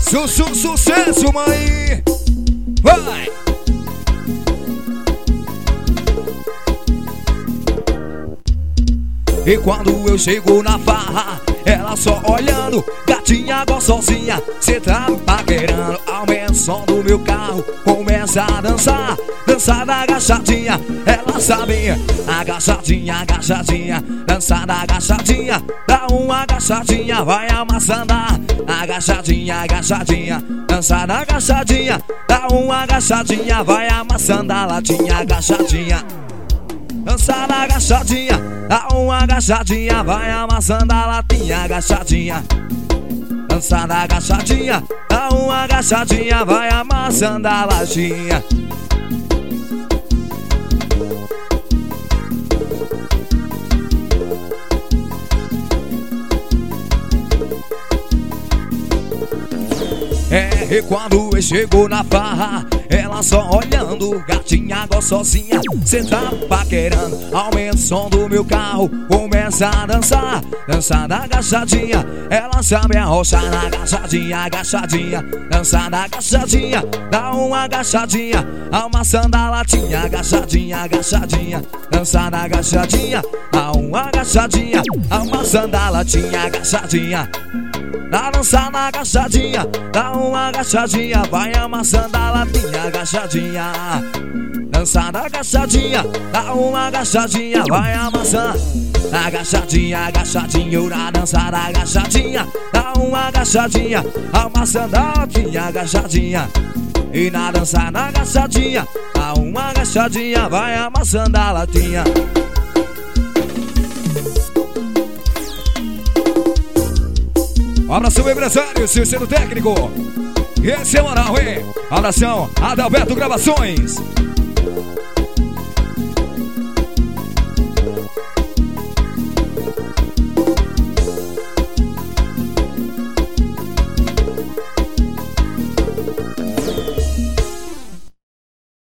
Sucesso, mãe! Vai! E quando eu chego na farra, ela só olhando, gatinha gostosinha, cê tá paquerando. Aumenta o som do meu carro, começa a dançar, dançar da agachadinha. Ela sabe, agachadinha, agachadinha, dançar da agachadinha. Dá uma agachadinha, vai amassando. Agachadinha, agachadinha, dançar da agachadinha. Dá uma agachadinha, vai amassando a latinha. Agachadinha, dançar da agachadinha. Dá uma agachadinha, vai amassando a latinha. Agachadinha, dançar da agachadinha. Dá uma agachadinha, vai amassando a latinha. E quando eu chego na farra, ela só olhando, gatinha gostosinha, cê tá paquerando. Aumenta o som do meu carro, começa a dançar, dançar da agachadinha. Ela sabe arrochar na agachadinha, agachadinha, dançar da agachadinha. Dá uma agachadinha, amassando a latinha. Agachadinha, agachadinha, dançar da agachadinha. Dá uma agachadinha, amassando a latinha. Agachadinha, na dança na agachadinha. Dá uma agachadinha, vai amassando a latinha. Agachadinha, dança da agachadinha. Dá uma agachadinha, vai amassando. Agachadinha, agachadinha, na dança da agachadinha. Dá uma agachadinha, amassando a latinha. Agachadinha, e na dança na agachadinha. Dá uma agachadinha, vai amassando a latinha. Um abração, meu empresário, seu técnico. Esse é moral, hein? Abração, Adalberto Gravações.